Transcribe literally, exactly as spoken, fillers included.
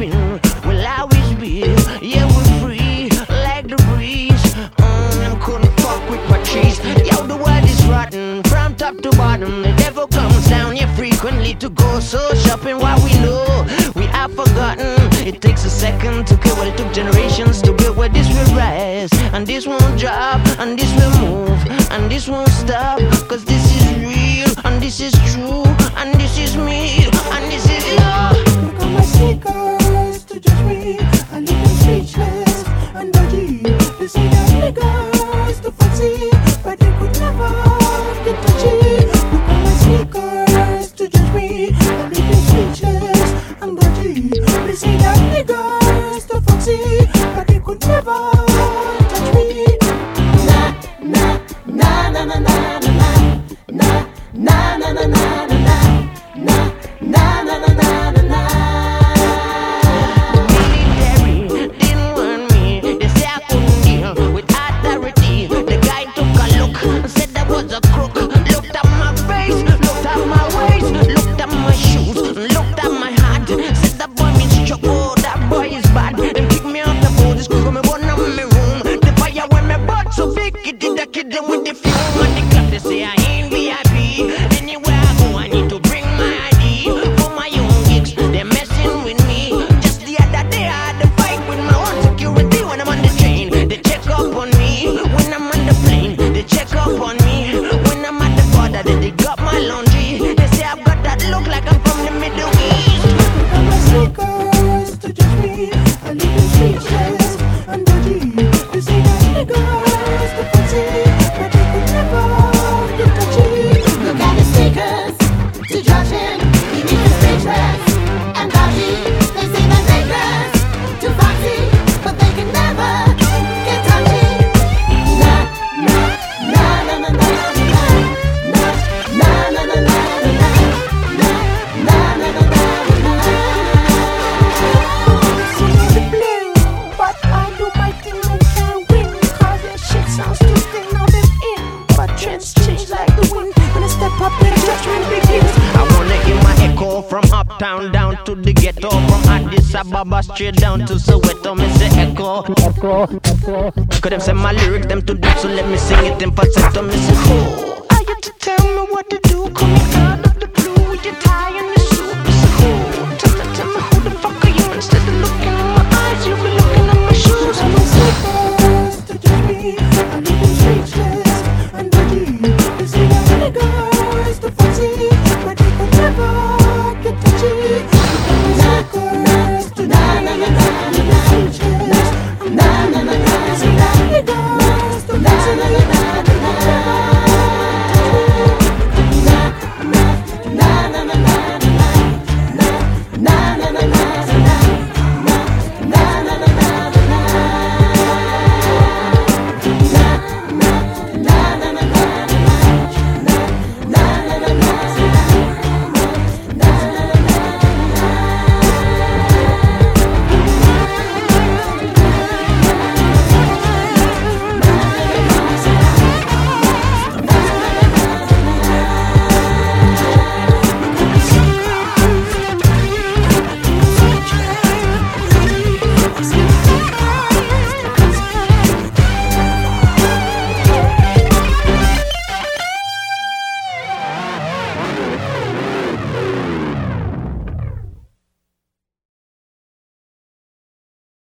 spin, we'll always be. Yeah, we're free, like the breeze. Mm, I'm couldn't fuck with my trees. Yo, the world is rotten, from top to bottom. The devil comes down here frequently to go so shopping. What we know, we have forgotten. It takes a second to kill what it took generations to build. Where this will rise, and this won't drop, and this will move, and this won't stop. Cause this is real, and this is true, and this is me, and this is love. Look at my sneakers to judge me. I leave them speechless and dodgy. They say that niggas too fancy, but they could never get touchy. Look at my sneakers to judge me. I leave them speechless and dodgy. They say that niggas too fancy, but they could never touch me. Na na na na na na na na na na na na na na na na na na na na. Military didn't want me. They say I couldn't deal with authority. The guy took a look and said that was a crook. Looked at my face, looked at my waist, looked at my shoes, looked at my hat. Said that boy means trouble, that boy is bad. And kicked me out the boat, this crew me one up in my room. The fire when my butt so big, it did a kid them with the fume. And the club they say I ain't V I P. Anywhere I go, I need to bring my I D. For my own gigs, they're messing with me. Just the other day I had to fight with my own security. When I'm on the train, they check up on me. When I'm on the plane, they check up on me. When I'm at the border, they dig up my laundry. They say I've got that look like I'm from the Middle East. Look at my sneakers to judge me. I leave them speechless and dodgy. They say that niggas too fancy, but they could never get touchy. Look at his sneakers to judge him. He makes us speechless and dodgy. They say that niggas too foxy, but they can never get touchy. Na na na na na na na na na na na na na na na na na. See the bling, but I do my thing and can't win. Cause their shit sounds too thin, now they're in. But trends change like the wind. When I step up, then judgment begins. I wanna hear my echo from uptown down to the ghetto, from Addis Ababa straight down to Soweto. Me say echo, echo, echo. Could them say my lyrics them too deep, so let me sing it in falsetto. Me say, who are you to tell me what to do? Coming out of the blue with your tie and your